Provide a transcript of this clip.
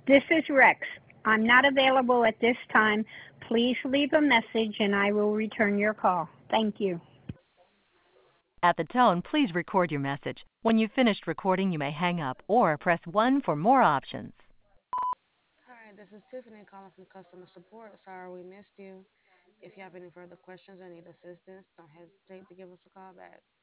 This is Rex. I'm not available at this time. Please leave a message and I will return your call. Thank you. At the tone, please record your message. When you've finished recording, you may hang up or press 1 for more options. Hi, this is Tiffany calling from customer support. Sorry we missed you. If you have any further questions or need assistance, don't hesitate to give us a call back.